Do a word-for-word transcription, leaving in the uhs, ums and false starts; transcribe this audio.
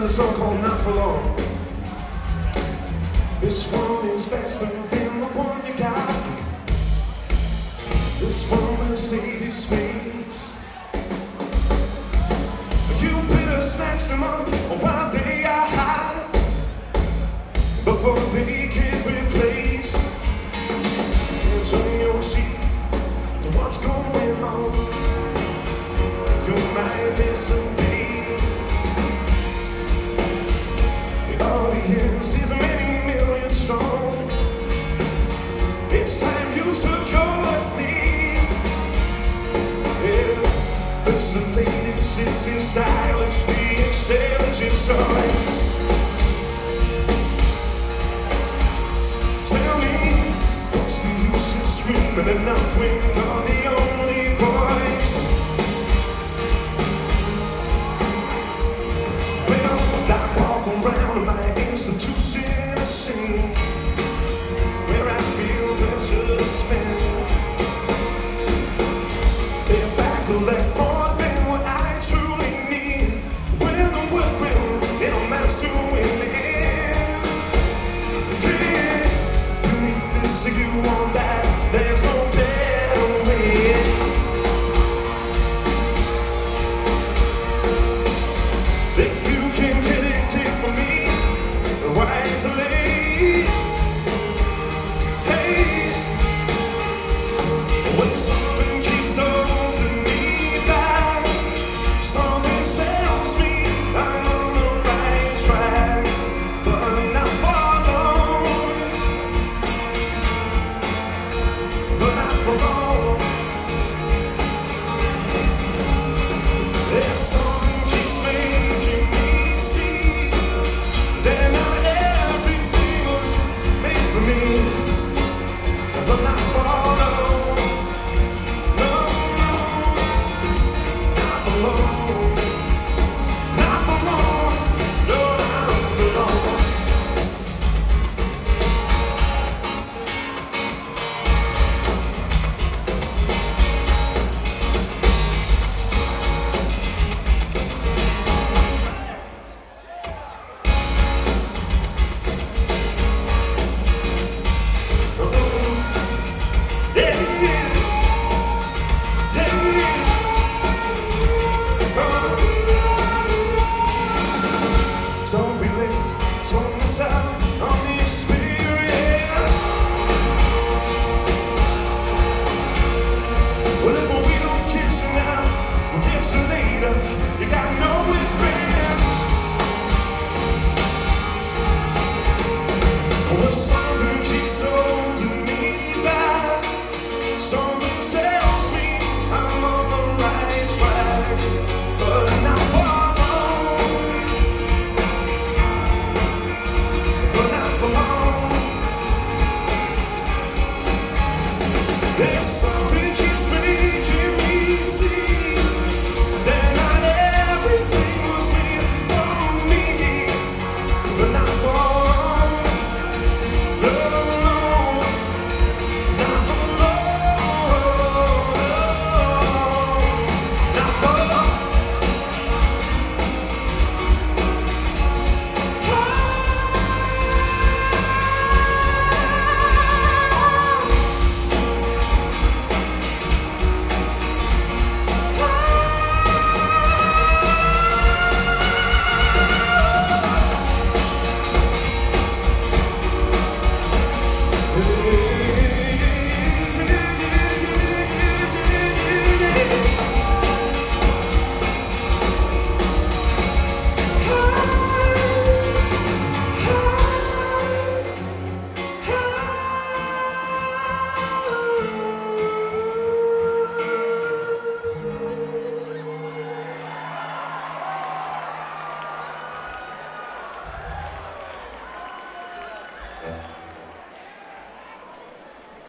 to a song called Not For Long. This one is faster than the one you got. This one will save you space. You better snatch them up while they are hot, before they get replaced. Hands on your cheek, what's going on? Your mind disobey. The audience is many million strong. It's time you took your seat. Yeah, it's the latest, it's in style, it's the intelligent choice. Tell me, what's the use of screaming enough when you're the